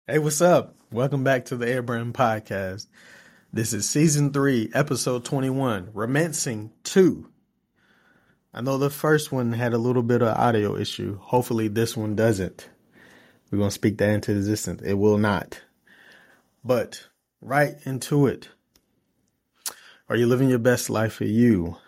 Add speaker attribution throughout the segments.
Speaker 1: Hey, what's up? Welcome back to the Airbrand Podcast. This is season 3, episode 21, Romancing 2. I know the first one had a little bit of audio issue. Hopefully this one doesn't. We're going to speak that into existence. It will not. But right into it. Are you living your best life for you?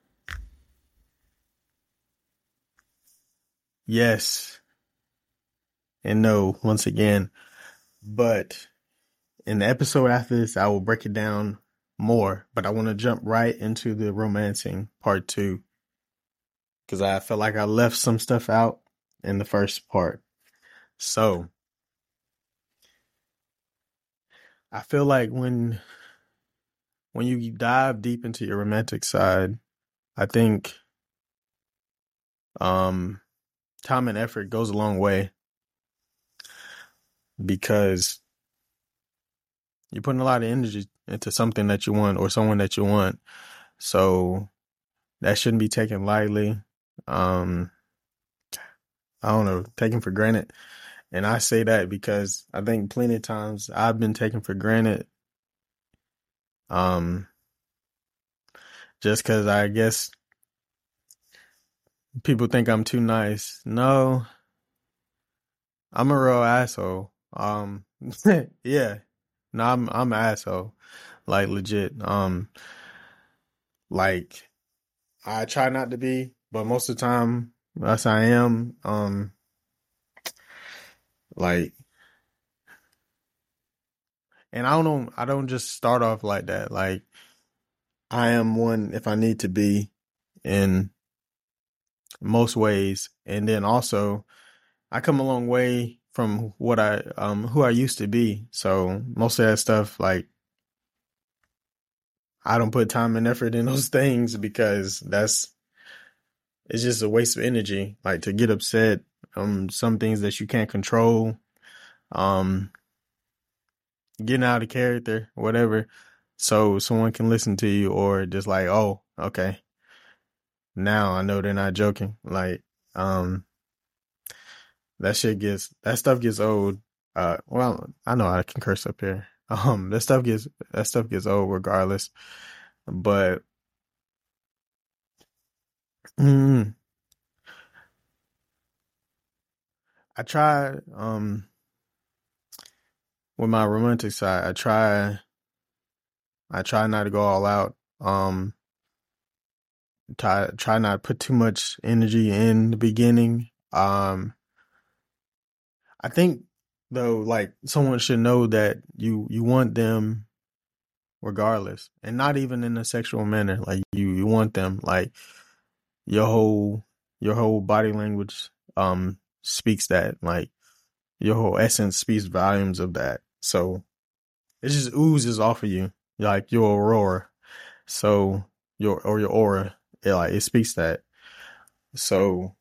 Speaker 1: Yes and no, once again. But in the episode after this, I will break it down more. But I want to jump right into the romancing part 2. Because I felt like I left some stuff out in the first part. So I feel like when you dive deep into your romantic side, I think time and effort goes a long way because you're putting a lot of energy into something that you want or someone that you want. So that shouldn't be taken lightly. I don't know, taken for granted. And I say that because I think plenty of times I've been taken for granted. Just because I guess people think I'm too nice. No, I'm a real asshole. Yeah, no, I'm an asshole, like legit. Like I try not to be, but most of the time, yes, I am. Like, and I don't just start off like that. Like, I am one if I need to be in most ways, and then also I come a long way from what I who I used to be. So most of that stuff, like I don't put time and effort in those things because it's just a waste of energy. Like to get upset some things that you can't control, um getting out of character, whatever. So someone can listen to you or just like, oh, okay. Now I know they're not joking. Like, um that stuff gets old. Well, I know I can curse up here. That stuff gets old regardless. But mm, I try with my romantic side. I try not to go all out. Try not to put too much energy in the beginning. I think though, like someone should know that you want them regardless, and not even in a sexual manner. Like you want them. Like your whole body language speaks that. Like your whole essence speaks volumes of that. So it just oozes off of you, like your aurora. So your aura, it speaks that. So,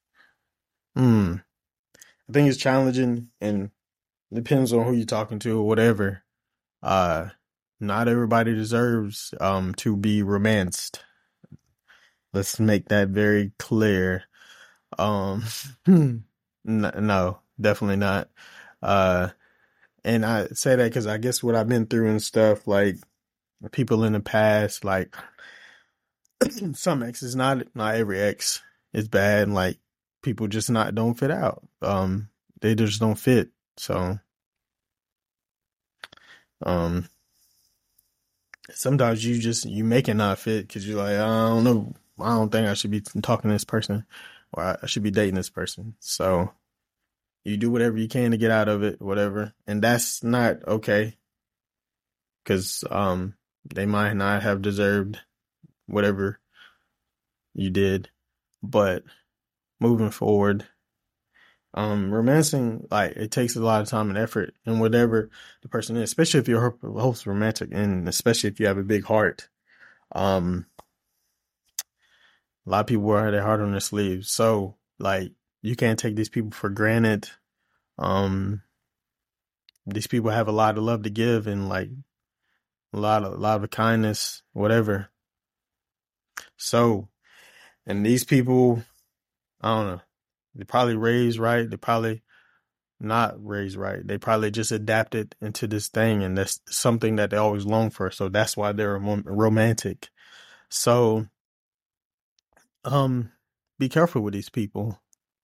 Speaker 1: I think it's challenging and depends on who you're talking to or whatever. Uh, Not everybody deserves to be romanced. Let's make that very clear. Um, no, definitely not. Uh, and I say that because I guess what I've been through and stuff, like people in the past, like some exes, not every ex is bad. And like people just not don't fit out. They just don't fit. So, um, sometimes you make it not fit because you're like, I don't know, I don't think I should be talking to this person, or I should be dating this person. So you do whatever you can to get out of it, whatever, and that's not okay because they might not have deserved whatever you did, but moving forward. Romancing, like, it takes a lot of time and effort and whatever the person is, especially if you're host romantic and especially if you have a big heart. Um, a lot of people wear their heart on their sleeves. So, like, you can't take these people for granted. Um, these people have a lot of love to give and like a lot of kindness, whatever. So, and these people, I don't know, they probably raised right. They probably not raised right. They probably just adapted into this thing, and that's something that they always long for. So that's why they're romantic. So, um, be careful with these people.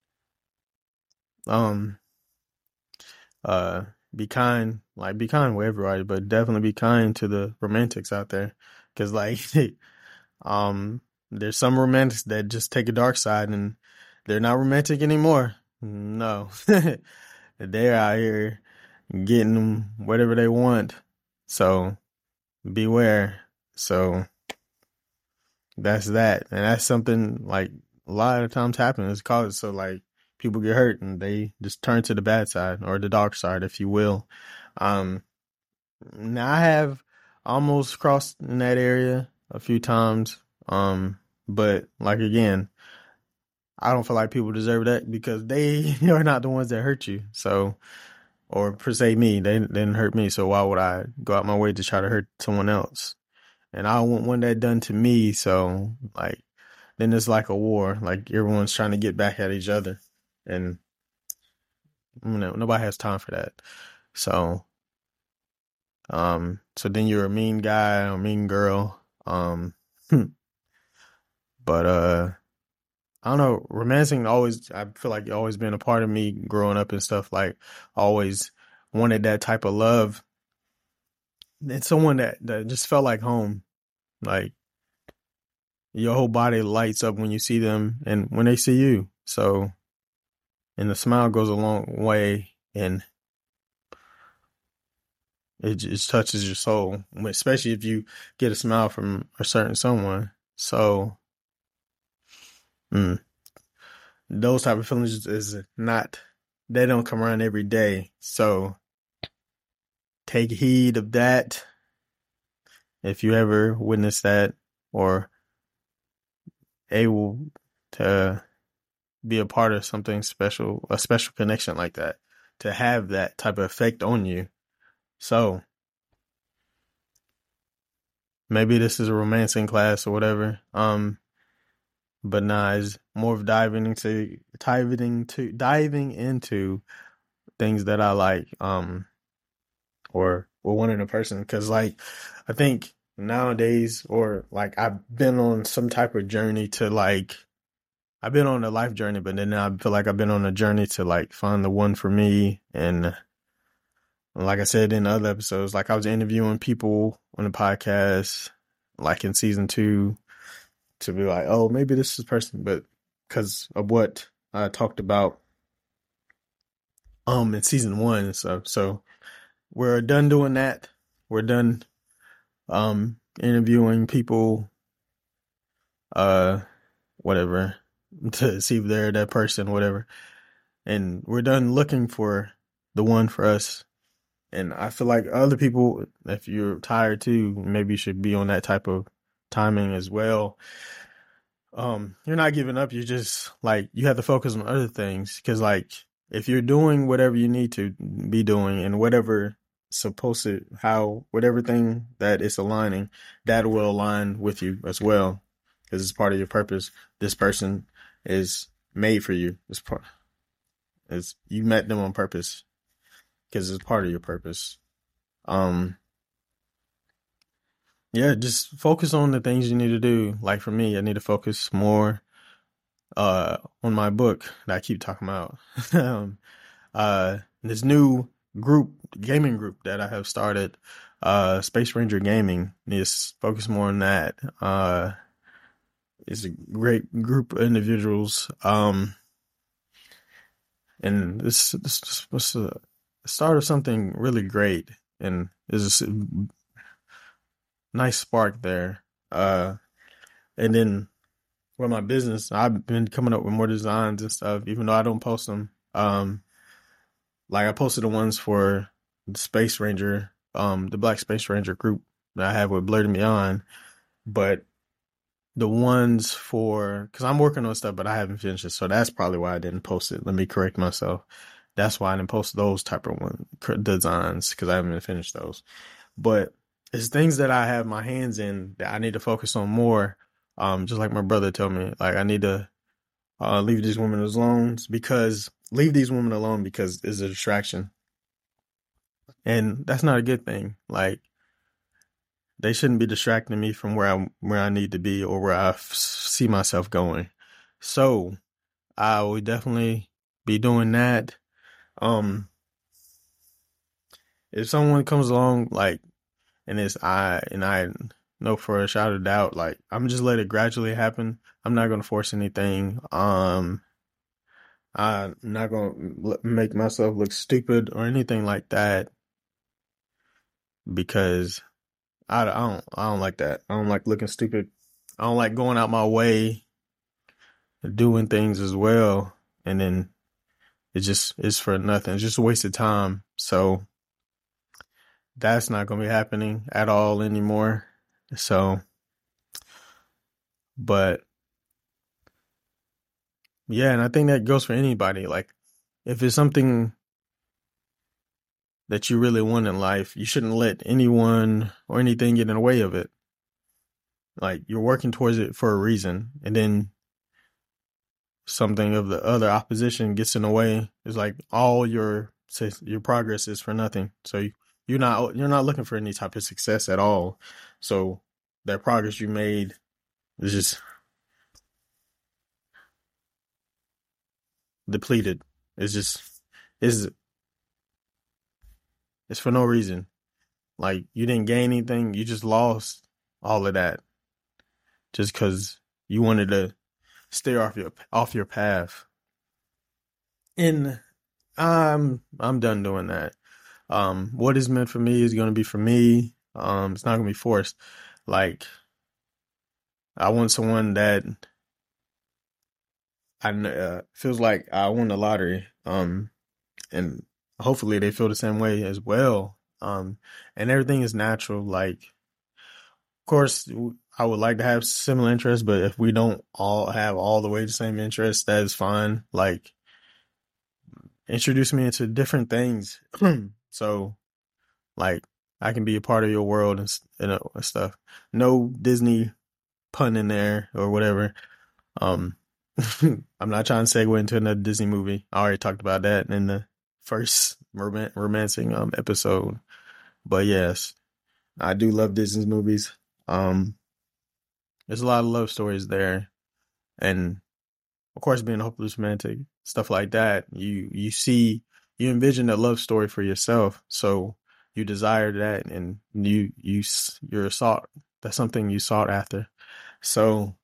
Speaker 1: Um, uh, be kind, like be kind with everybody, but definitely be kind to the romantics out there, because like, um, there's some romantics that just take a dark side and they're not romantic anymore. No, they're out here getting whatever they want. So beware. So that's that. And that's something like a lot of times happens. It's causes so like people get hurt and they just turn to the bad side or the dark side, if you will. Um, Now I have almost crossed in that area a few times. But like again, I don't feel like people deserve that because they are not the ones that hurt you. So, or per se me, they didn't hurt me. So why would I go out my way to try to hurt someone else? And I don't want that done to me. So like, then it's like a war. Like everyone's trying to get back at each other, and nobody has time for that. So, so then you're a mean guy or mean girl. But I don't know. Romancing always, I feel like always been a part of me growing up and stuff. Like, always wanted that type of love. And someone that just felt like home. Like, your whole body lights up when you see them and when they see you. So, and the smile goes a long way, and it just touches your soul, especially if you get a smile from a certain someone. So, those type of feelings is not, they don't come around every day. So take heed of that if you ever witness that or able to be a part of something special, a special connection like that, to have that type of effect on you. So maybe this is a romancing class or whatever. But nah, it's more of diving into things that I like, or wanting a person. Because like, I think nowadays, or like I've been on some type of journey to like, I've been on a life journey, but then I feel like I've been on a journey to like find the one for me. And like I said in other episodes, like I was interviewing people on the podcast, like in season 2, to be like, oh, maybe this is the person, but because of what I talked about in season 1 and stuff. So we're done doing that. We're done interviewing people, whatever, to see if they're that person, whatever. And we're done looking for the one for us. And I feel like other people, if you're tired too, maybe you should be on that type of timing as well. You're not giving up. You're just like, you have to focus on other things. Cause like, if you're doing whatever you need to be doing and whatever whatever thing that is aligning, that will align with you as well. Cause it's part of your purpose. This person is made for you. You met them on purpose because it's part of your purpose. Yeah, just focus on the things you need to do. Like for me, I need to focus more on my book that I keep talking about. This new gaming group that I have started, Space Ranger Gaming, needs to focus more on that. It's a great group of individuals. And this was the start of something really great, and there's a nice spark there. And then with my business, I've been coming up with more designs and stuff, even though I don't post them. Like I posted the ones for the Space Ranger, the Black Space Ranger group that I have with Blurred and Beyond, but the ones because I'm working on stuff, but I haven't finished it, so that's probably why I didn't post it. Let me correct myself. That's why I didn't post those type of designs, because I haven't finished those. But it's things that I have my hands in that I need to focus on more. Just like my brother told me, like I need to leave these women alone because it's a distraction, and that's not a good thing. Like, they shouldn't be distracting me from where I need to be or where see myself going. So I would definitely be doing that. Um, if someone comes along like and I know for a shot of doubt, like, I'm just let it gradually happen. I'm not gonna force anything. I'm not gonna make myself look stupid or anything like that because I don't like that. I don't like looking stupid. I don't like going out my way doing things as well, and then it's for nothing. It's just a waste of time. So that's not gonna be happening at all anymore. So, but yeah, and I think that goes for anybody. Like, if it's something that you really want in life, you shouldn't let anyone or anything get in the way of it. Like, you're working towards it for a reason, and then something of the other opposition gets in the way. It's like all your progress is for nothing. So you're not looking for any type of success at all. So that progress you made is just depleted. It's just it's it's for no reason. Like, you didn't gain anything. You just lost all of that just because you wanted to stay off your path. And I'm done doing that. What is meant for me is going to be for me. It's not going to be forced. Like, I want someone that feels like I won the lottery. And hopefully they feel the same way as well. And everything is natural. Like, of course, I would like to have similar interests, but if we don't all have all the way the same interests, that is fine. Like, introduce me into different things. So, like, I can be a part of your world and stuff. No Disney pun in there or whatever. Um, I'm not trying to segue into another Disney movie. I already talked about that in the first romancing episode. But yes, I do love Disney movies. There's a lot of love stories there, and of course, being a hopeless romantic, stuff like that. You envision a love story for yourself, so you desire that, and you're sought. That's something you sought after. So,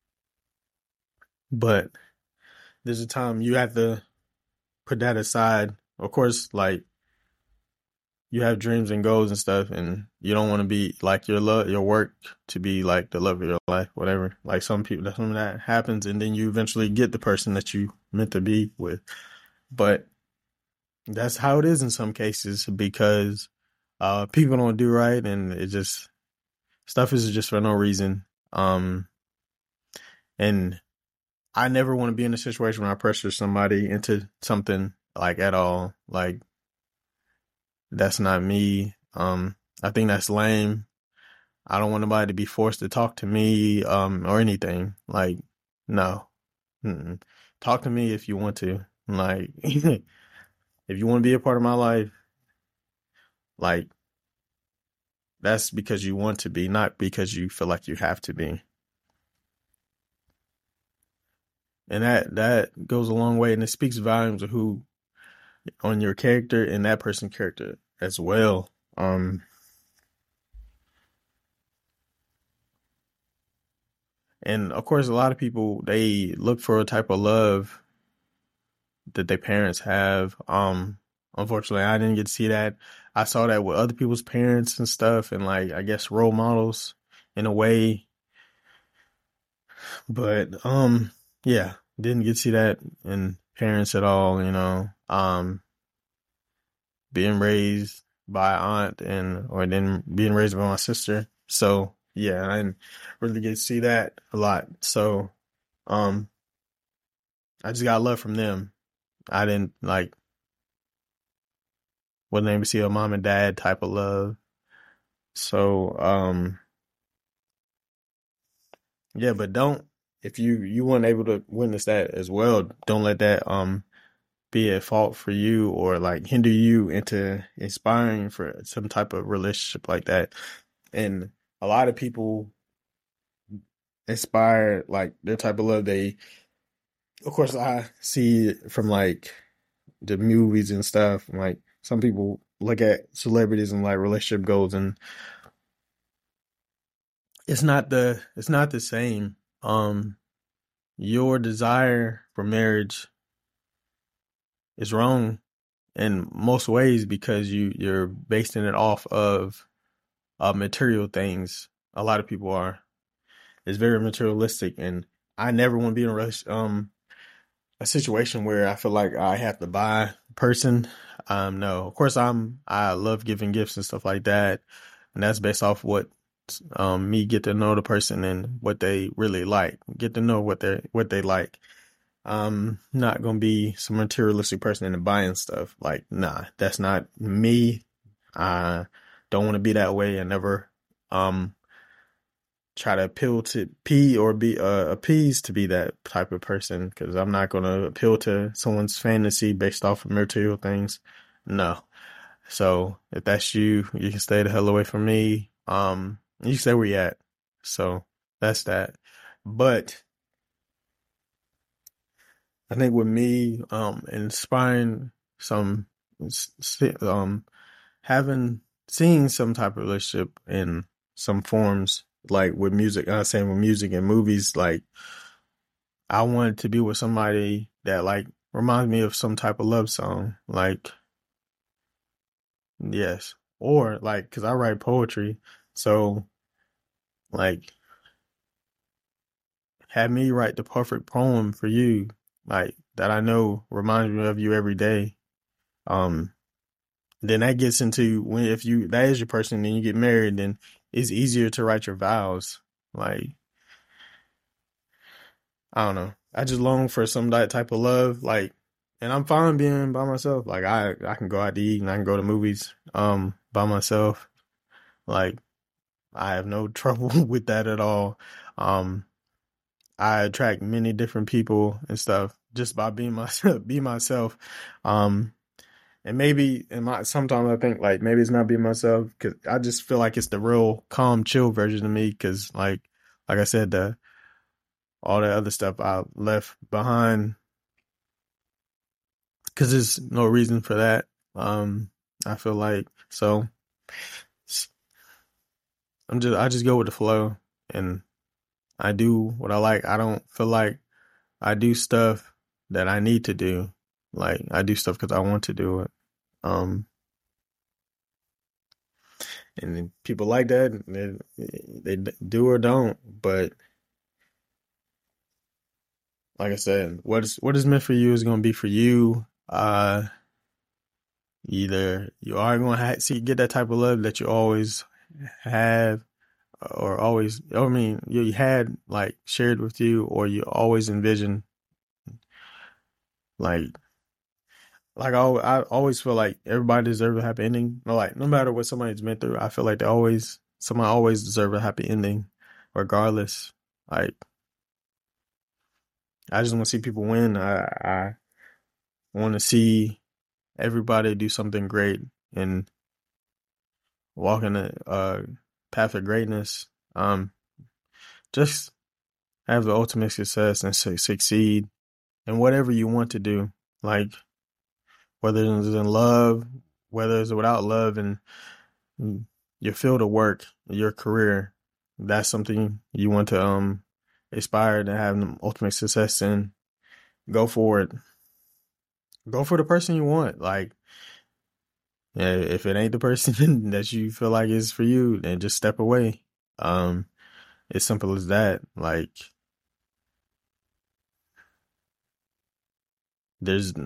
Speaker 1: but there's a time you have to put that aside. Of course, like, you have dreams and goals and stuff, and you don't want to be like your work to be like the love of your life, whatever. Like, some people, some of that happens, and then you eventually get the person that you meant to be with. But that's how it is in some cases because people don't do right, and it just stuff is just for no reason. And I never want to be in a situation where I pressure somebody into something, like, at all. Like, that's not me. I think that's lame. I don't want nobody to be forced to talk to me, or anything. Like, no. Mm-mm. Talk to me if you want to. Like, if you want to be a part of my life, like, that's because you want to be, not because you feel like you have to be. And that goes a long way, and it speaks volumes of who on your character and that person's character as well. And of course, a lot of people, they look for a type of love that their parents have. Unfortunately, I didn't get to see that. I saw that with other people's parents and stuff, and, like, I guess role models in a way. But yeah, didn't get to see that in parents at all. Being raised by aunt or then being raised by my sister. So yeah, I didn't really get to see that a lot. So I just got love from them. I didn't wasn't able to see a mom and dad type of love. So yeah, but don't if you weren't able to witness that as well, don't let that be a fault for you or like hinder you into inspiring for some type of relationship like that. And a lot of people inspire like their type of love. They, of course, I see it from like the movies and stuff. Like some people look at celebrities and like relationship goals, and it's not the same. Your desire for marriage is wrong in most ways because you're basing it off of material things. A lot of people are. It's very materialistic, and I never want to be in a situation where I feel like I have to buy a person. No, of course I love giving gifts and stuff like that, and that's based off what me get to know the person and what they really like. Get to know what they like. I'm not gonna be some materialistic person into buying stuff. Like, nah, that's not me. I don't want to be that way. I never um try to appeal to P or be appease to be that type of person because I'm not gonna appeal to someone's fantasy based off of material things. No. So if that's you, you can stay the hell away from me. You can stay where you at. So that's that. But I think with me, inspiring some, having, seeing some type of relationship in some forms, like with music, I'm saying with music and movies, like I wanted to be with somebody that like reminds me of some type of love song, like, yes, or like, cause I write poetry, so like, have me write the perfect poem for you, like that I know reminds me of you every day. Um, then that gets into when if you that is your person, then you get married, then it's easier to write your vows. Like I don't know, I just long for some that type of love, like, and I'm fine being by myself. Like I can go out to eat and I can go to movies by myself. Like I have no trouble with that at all. Um, I attract many different people and stuff just by being myself, be myself. Um, and maybe in my sometimes I think like maybe it's not being myself because I just feel like it's the real calm, chill version of me. Because like I said, the all the other stuff I left behind because there's no reason for that. I feel like so I just go with the flow and I do what I like. I don't feel like I do stuff that I need to do. Like I do stuff because I want to do it. Um, and then people like that, they do or don't. But like I said, what is meant for you is going to be for you. Either you are going to see get that type of love that you always have, or always. I mean, you had like shared with you, or you always envision like I always feel like everybody deserves a happy ending. No, like no matter what somebody's been through, I feel like someone always deserve a happy ending, regardless. Like I just want to see people win. I want to see everybody do something great and walk in a path of greatness. Just have the ultimate success and succeed in whatever you want to do. Like whether it's in love, whether it's without love, and your field of work, your career, that's something you want to aspire to have the ultimate success in. Go for it. Go for the person you want. Like, yeah, if it ain't the person that you feel like is for you, then just step away. Um, it's simple as that. Like, there's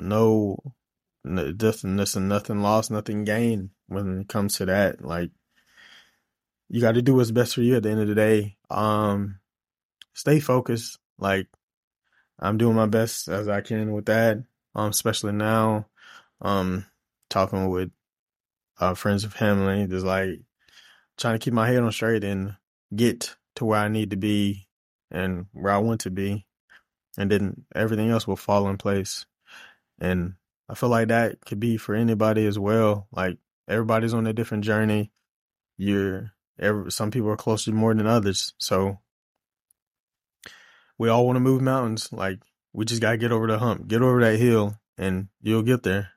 Speaker 1: nothing lost, nothing gained when it comes to that. Like, you got to do what's best for you at the end of the day. Stay focused. Like, I'm doing my best as I can with that. Especially now, um, talking with friends and family, just like trying to keep my head on straight and get to where I need to be and where I want to be, and then everything else will fall in place. And I feel like that could be for anybody as well. Like, everybody's on a different journey. Some people are closer more than others. So we all want to move mountains. Like, we just gotta get over the hump, get over that hill, and you'll get there.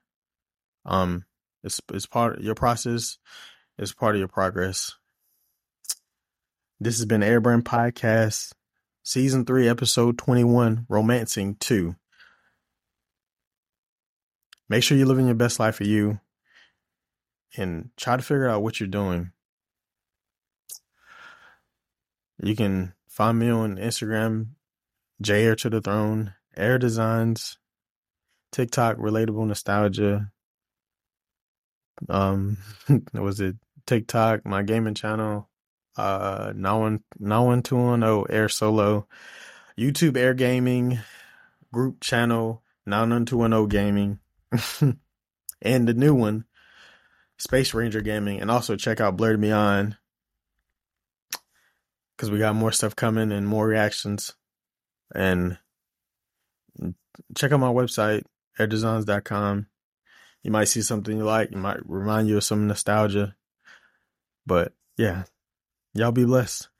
Speaker 1: It's part of your process. It's part of your progress. This has been Airbrand Podcast, Season 3, Episode 21, Romancing 2. Make sure you're living your best life for you, and try to figure out what you're doing. You can find me on Instagram, J Air to the Throne, Air Designs, TikTok, Relatable Nostalgia. Was it TikTok, my gaming channel, 91210 Air Solo, YouTube Air Gaming, group channel 91210 Gaming, and the new one, Space Ranger Gaming. And also check out Blurred Beyond, because we got more stuff coming and more reactions. And check out my website, airdesigns.com. You might see something you like. It might remind you of some nostalgia. But yeah, y'all be blessed.